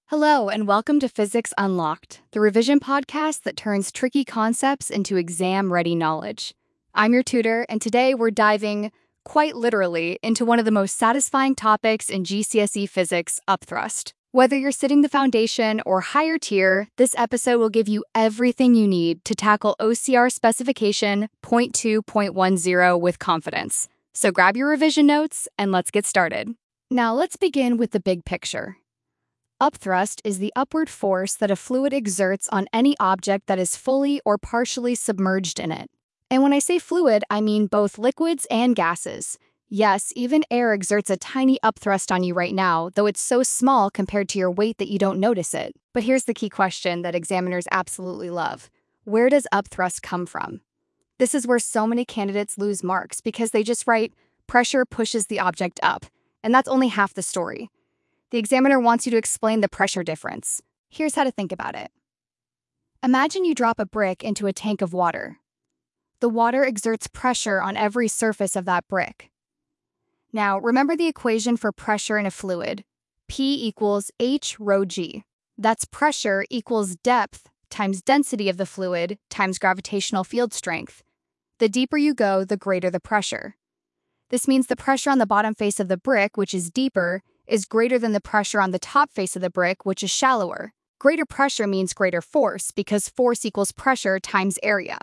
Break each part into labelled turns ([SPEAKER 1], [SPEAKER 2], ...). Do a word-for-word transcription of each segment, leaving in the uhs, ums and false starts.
[SPEAKER 1] Hello, and welcome to Physics Unlocked, the revision podcast that turns tricky concepts into exam ready knowledge. I'm your tutor, and today we're diving, quite literally, into one of the most satisfying topics in G C S E physics, upthrust. Whether you're sitting the foundation or higher tier, this episode will give you everything you need to tackle O C R specification zero point two point ten with confidence. So grab your revision notes and let's get started. Now let's begin with the big picture. Upthrust is the upward force that a fluid exerts on any object that is fully or partially submerged in it. And when I say fluid, I mean both liquids and gases. Yes, even air exerts a tiny upthrust on you right now, though it's so small compared to your weight that you don't notice it. But here's the key question that examiners absolutely love. Where does upthrust come from? This is where so many candidates lose marks because they just write, pressure pushes the object up. And that's only half the story. The examiner wants you to explain the pressure difference. Here's how to think about it. Imagine you drop a brick into a tank of water. The water exerts pressure on every surface of that brick. Now, remember the equation for pressure in a fluid. P equals H rho G. That's pressure equals depth times density of the fluid times gravitational field strength. The deeper you go, the greater the pressure. This means the pressure on the bottom face of the brick, which is deeper, is greater than the pressure on the top face of the brick, which is shallower. Greater pressure means greater force, because force equals pressure times area.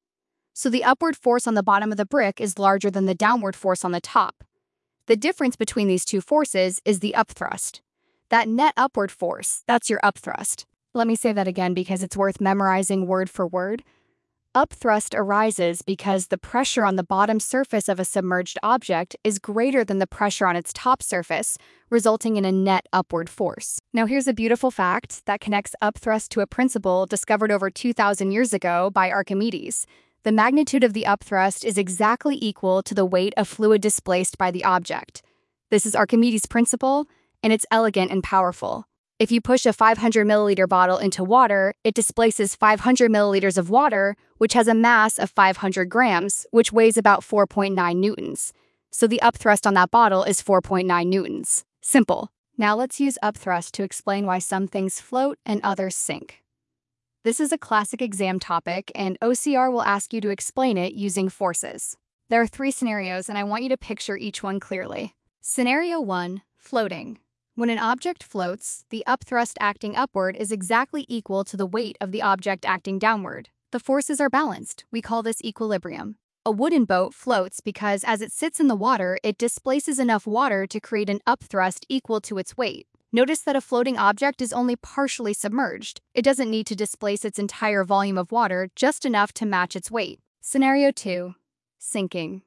[SPEAKER 1] So the upward force on the bottom of the brick is larger than the downward force on the top. The difference between these two forces is the upthrust. That net upward force, that's your upthrust. Let me say that again because it's worth memorizing word for word. Upthrust arises because the pressure on the bottom surface of a submerged object is greater than the pressure on its top surface, resulting in a net upward force. Now here's a beautiful fact that connects upthrust to a principle discovered over two thousand years ago by Archimedes. The magnitude of the upthrust is exactly equal to the weight of fluid displaced by the object. This is Archimedes' principle, and it's elegant and powerful. If you push a five hundred milliliter bottle into water, it displaces five hundred milliliters of water, which has a mass of five hundred grams, which weighs about four point nine newtons. So the upthrust on that bottle is four point nine newtons. Simple. Now let's use upthrust to explain why some things float and others sink. This is a classic exam topic, and O C R will ask you to explain it using forces. There are three scenarios, and I want you to picture each one clearly. Scenario one, floating. When an object floats, the upthrust acting upward is exactly equal to the weight of the object acting downward. The forces are balanced. We call this equilibrium. A wooden boat floats because as it sits in the water, it displaces enough water to create an upthrust equal to its weight. Notice that a floating object is only partially submerged. It doesn't need to displace its entire volume of water, just enough to match its weight. Scenario two, sinking.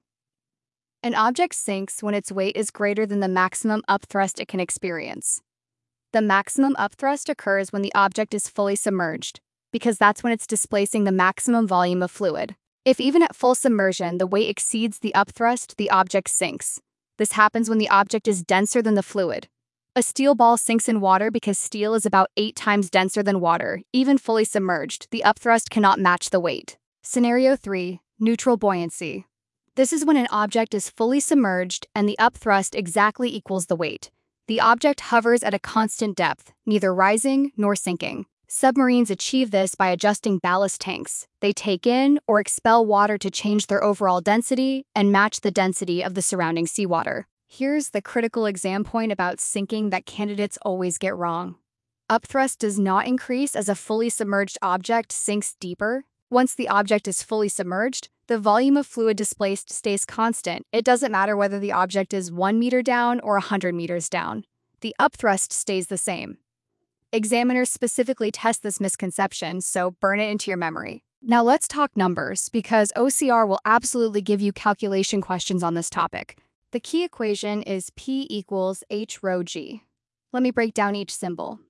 [SPEAKER 1] An object sinks when its weight is greater than the maximum upthrust it can experience. The maximum upthrust occurs when the object is fully submerged, because that's when it's displacing the maximum volume of fluid. If even at full submersion the weight exceeds the upthrust, the object sinks. This happens when the object is denser than the fluid. A steel ball sinks in water because steel is about eight times denser than water. Even fully submerged, the upthrust cannot match the weight. Scenario three, neutral buoyancy. This is when an object is fully submerged and the upthrust exactly equals the weight. The object hovers at a constant depth, neither rising nor sinking. Submarines achieve this by adjusting ballast tanks. They take in or expel water to change their overall density and match the density of the surrounding seawater. Here's the critical exam point about sinking that candidates always get wrong. Upthrust does not increase as a fully submerged object sinks deeper. Once the object is fully submerged, the volume of fluid displaced stays constant. It doesn't matter whether the object is one meter down or one hundred meters down. The upthrust stays the same. Examiners specifically test this misconception, so burn it into your memory. Now let's talk numbers, because O C R will absolutely give you calculation questions on this topic. The key equation is P equals H rho G. Let me break down each symbol.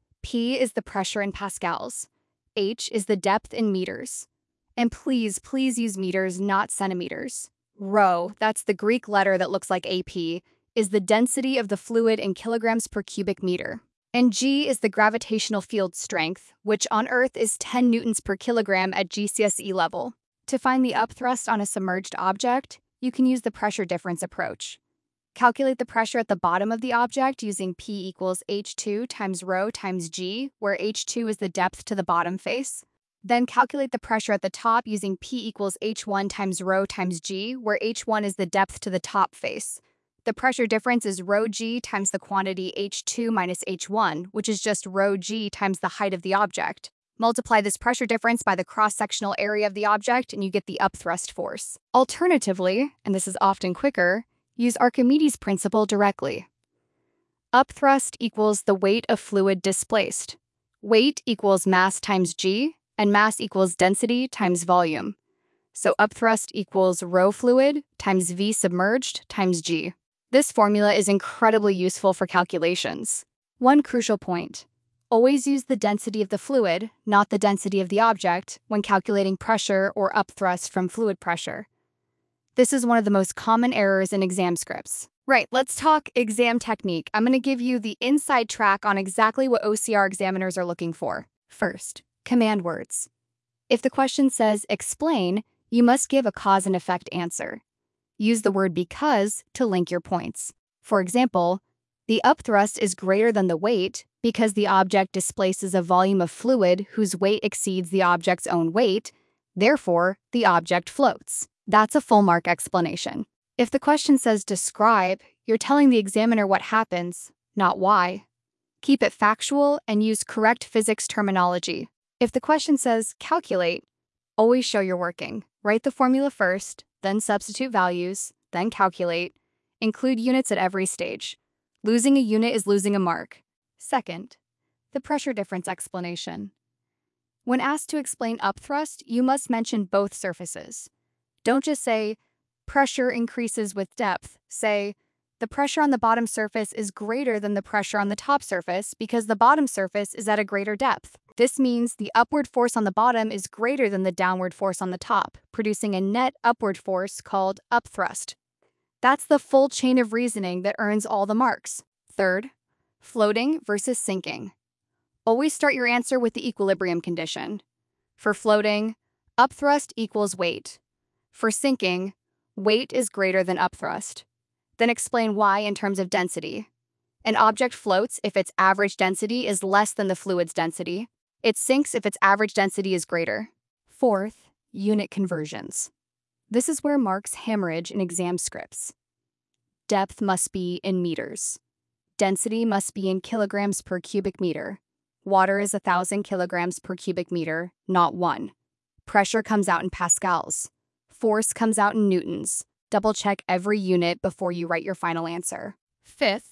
[SPEAKER 1] P is the pressure in pascals. H is the depth in meters. And please, please use meters, not centimeters. Rho, that's the Greek letter that looks like A P, is the density of the fluid in kilograms per cubic meter. And G is the gravitational field strength, which on Earth is ten newtons per kilogram at G C S E level. To find the upthrust on a submerged object, you can use the pressure difference approach. Calculate the pressure at the bottom of the object using P equals H two times rho times G, where H two is the depth to the bottom face. Then calculate the pressure at the top using P equals H one times rho times G, where H one is the depth to the top face. The pressure difference is rho G times the quantity H two minus H one, which is just rho G times the height of the object. Multiply this pressure difference by the cross-sectional area of the object and you get the upthrust force. Alternatively, and this is often quicker, use Archimedes' principle directly. Upthrust equals the weight of fluid displaced. Weight equals mass times G, and mass equals density times volume. So upthrust equals rho fluid times V submerged times G. This formula is incredibly useful for calculations. One crucial point: always use the density of the fluid, not the density of the object, when calculating pressure or upthrust from fluid pressure. This is one of the most common errors in exam scripts. Right, let's talk exam technique. I'm going to give you the inside track on exactly what O C R examiners are looking for. First, command words. If the question says explain, you must give a cause and effect answer. Use the word because to link your points. For example, the upthrust is greater than the weight because the object displaces a volume of fluid whose weight exceeds the object's own weight, therefore, the object floats. That's a full mark explanation. If the question says describe, you're telling the examiner what happens, not why. Keep it factual and use correct physics terminology. If the question says calculate, always show you're working. Write the formula first, then substitute values, then calculate. Include units at every stage. Losing a unit is losing a mark. Second, the pressure difference explanation. When asked to explain upthrust, you must mention both surfaces. Don't just say, pressure increases with depth. Say, the pressure on the bottom surface is greater than the pressure on the top surface because the bottom surface is at a greater depth. This means the upward force on the bottom is greater than the downward force on the top, producing a net upward force called upthrust. That's the full chain of reasoning that earns all the marks. Third, floating versus sinking. Always start your answer with the equilibrium condition. For floating, upthrust equals weight. For sinking, weight is greater than upthrust. Then explain why in terms of density. An object floats if its average density is less than the fluid's density. It sinks if its average density is greater. Fourth, unit conversions. This is where marks hemorrhage in exam scripts. Depth must be in meters. Density must be in kilograms per cubic meter. Water is one thousand kilograms per cubic meter, not one. Pressure comes out in pascals. Force comes out in newtons. Double-check every unit before you write your final answer. Fifth,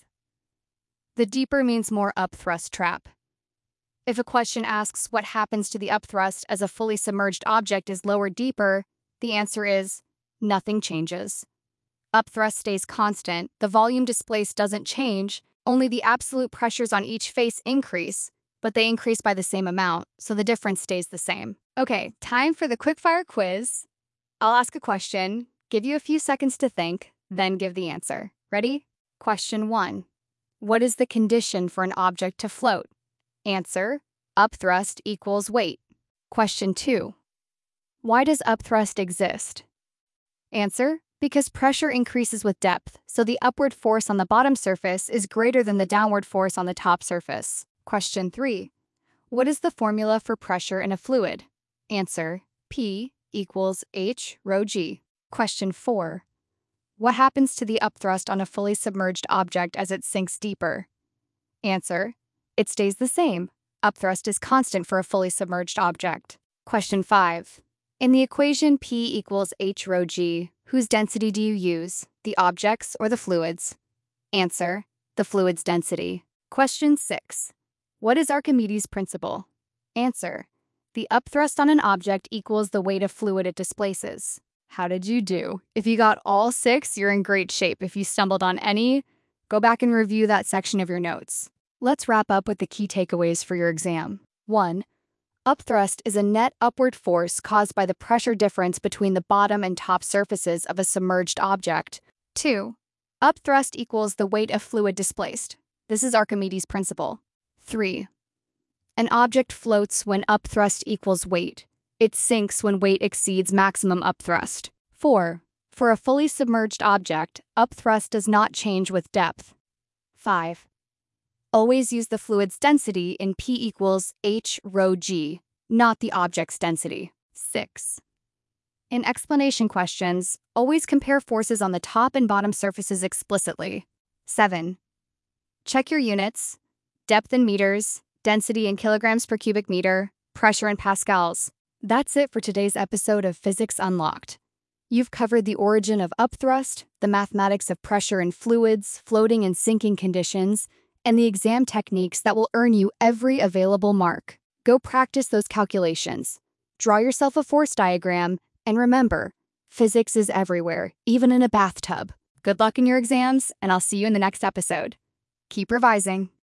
[SPEAKER 1] the deeper means more upthrust trap. If a question asks what happens to the upthrust as a fully submerged object is lowered deeper, the answer is nothing changes. Upthrust stays constant, the volume displaced doesn't change, only the absolute pressures on each face increase, but they increase by the same amount, so the difference stays the same. Okay, time for the quickfire quiz. I'll ask a question, give you a few seconds to think, then give the answer. Ready? Question one. What is the condition for an object to float? Answer: upthrust equals weight. Question two. Why does upthrust exist? Answer: because pressure increases with depth, so the upward force on the bottom surface is greater than the downward force on the top surface. Question three. What is the formula for pressure in a fluid? Answer: P equals H rho G. Question four. What happens to the upthrust on a fully submerged object as it sinks deeper? Answer: it stays the same. Upthrust is constant for a fully submerged object. Question five. In the equation P equals H rho G, whose density do you use, the object's or the fluid's? Answer: the fluid's density. Question six. What is Archimedes' principle? Answer: the upthrust on an object equals the weight of fluid it displaces. How did you do? If you got all six, you're in great shape. If you stumbled on any, go back and review that section of your notes. Let's wrap up with the key takeaways for your exam. one. Upthrust is a net upward force caused by the pressure difference between the bottom and top surfaces of a submerged object. two. Upthrust equals the weight of fluid displaced. This is Archimedes' principle. three. An object floats when upthrust equals weight. It sinks when weight exceeds maximum upthrust. four. For a fully submerged object, upthrust does not change with depth. five. Always use the fluid's density in P equals H rho g, not the object's density. six. In explanation questions, always compare forces on the top and bottom surfaces explicitly. seven. Check your units: depth in meters, density in kilograms per cubic meter, pressure in pascals. That's it for today's episode of Physics Unlocked. You've covered the origin of upthrust, the mathematics of pressure in fluids, floating and sinking conditions, and the exam techniques that will earn you every available mark. Go practice those calculations. Draw yourself a force diagram, and remember, physics is everywhere, even in a bathtub. Good luck in your exams, and I'll see you in the next episode. Keep revising.